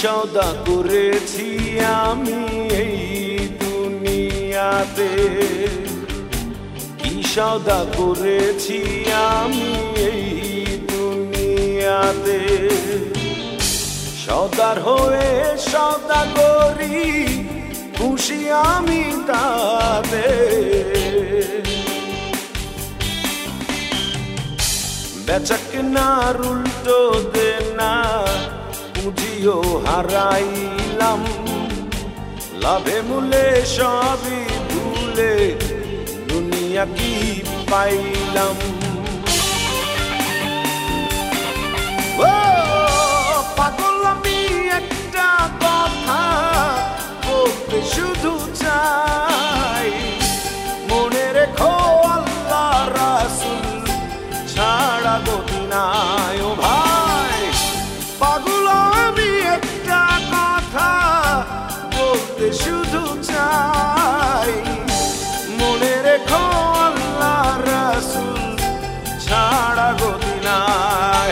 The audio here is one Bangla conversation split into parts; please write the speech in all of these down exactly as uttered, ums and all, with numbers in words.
সওদা করেছি আমি এই দুনিয়াতে, কি সওদা করেছি আমি এই দুনিয়াতে। সওদার হয়ে সওদা করি, খুশি আমি তাতে। বেচাকেনার উল্টো দেনা পুঁজিও হারাইলাম, লাভে মূলে সবই ভুলে দুনিয়া কি পাইলাম। ও পাগল আমি একটা কথা বলতে শুধু চাই, মনে রেখো আল্লাহ রাসূল ছাড়া গতি নাই। ও ভাই পাগল আমি একটা কথা বলতে শুধু চাই, মনে রেখো আল্লাহ রাসূল ছাড়া গতি নাই।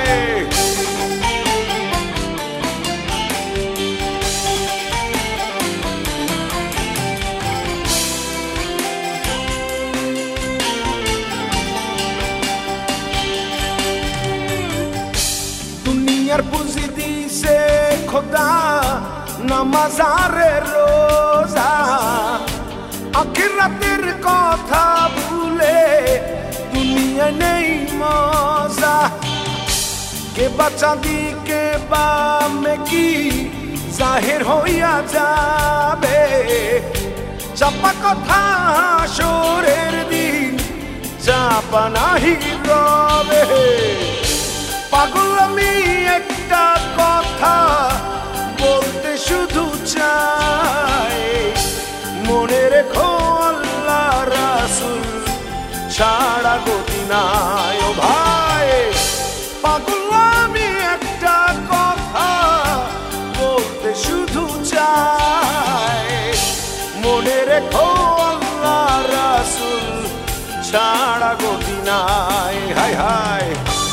দুনিয়ার পুঁজি দিছে খোদা নামাজ আর রোজা, আখিরাতের কথা ভুলে দুনিয়া নেই মজা। কে বাঁচা দি কে বা মেকি জাহির হইয়া যাবে, চাপা কথা হাসরের দিন চাপা নাহি রবে। পাগল আমি একটা কথা বলতে শুধু চাই, মনে রেখো আল্লাহ রাসূল ছাড়া গতি নাই। ও ভাই পাগল আমি একটা কথা বলতে শুধু চাই, মনে রেখো আল্লাহ রাসূল ছাড়া গতি নাই। হায় হায়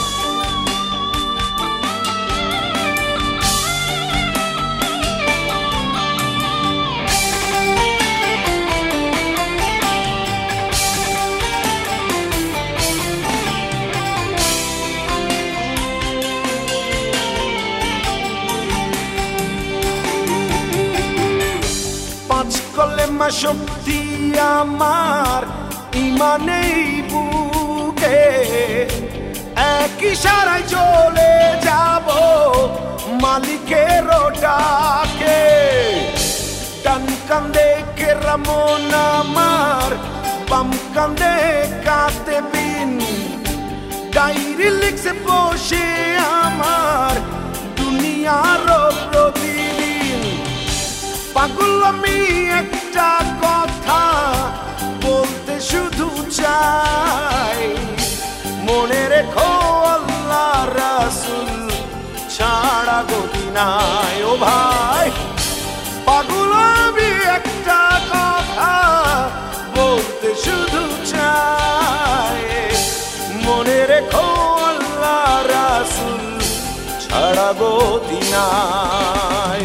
কলেমা শক্তি আমার ইমানেই বুকে, এক ইশারায় চলে যাব মালিকের ডাকে। ডান কান্দে কেরামন আমার, বাম কান্দে কাতে বিন, ডায়েরি লিখছে বসে আমার দুনিয়ার প্রতিদিন। পাগল আমি একটা কথা বলতে শুধু চাই, মনে রেখো আল্লাহ রাসূল ছাড়া গতি নাই। ও ভাই পাগল আমি একটা কথা বলতে শুধু চাই, মনে রেখো আল্লাহ রাসূল ছাড়া গতি নাই।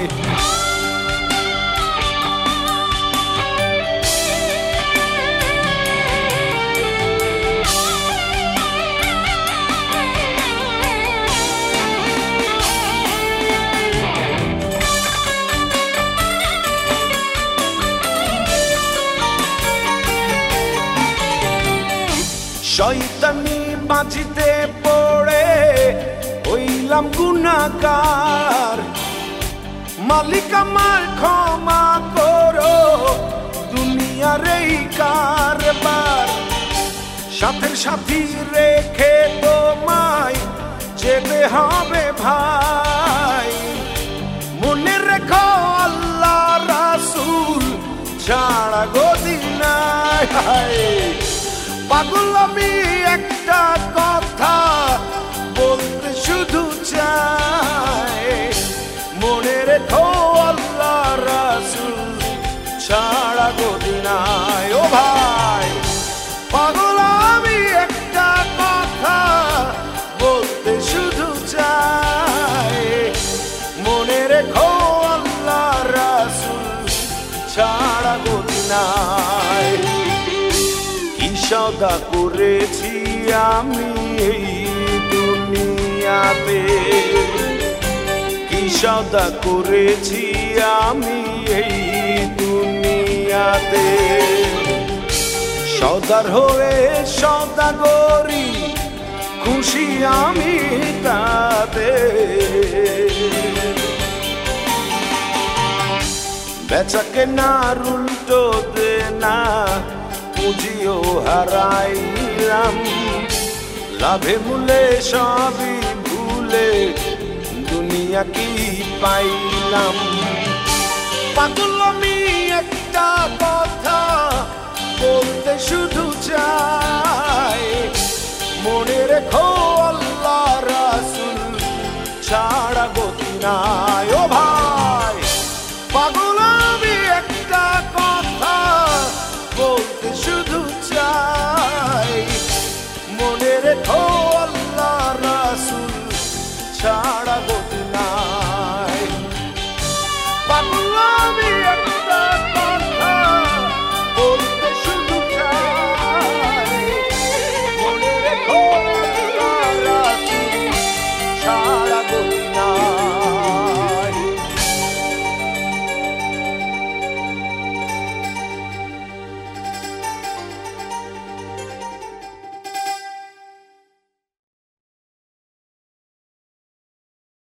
শয়তানি বাজিতে পড়ে হইলাম গুনাহগার, মালিক আমার ক্ষমা করো দুনিয়ার এই কারবার। সাথের সাথী রেখে তোমায় যেতে হবে ভাই, মনে রেখো আল্লাহ রাসূল ছাড়া গতি নাই। পাগল আমি একটা কথা বলতে শুধু চাই, মনে রেখো আল্লাহ রাসূল ছাড়া গতি নাই। ও ভাই পাগল আমি একটা কথা বলতে শুধু চাই, মনে রেখো ছাড়া গতি নাই। কি সদা করেছি আমি এই দুনিয়াতে, কি সদা করেছি আমি এই দুনিয়াতে। সদার হয়ে সদাগরি খুশি আমি তাতে। বেচাকে না উল্টো দে না পুঁজিও হারাইলাম, লাভে মূলে সবই ভুলে দুনিয়া কি পাইলাম। পাগল আমি একটা কথা বলতে শুধু চাই, মনে রেখো আল্লাহ রাসূল ছাড়া গতি নাই। ও ভাই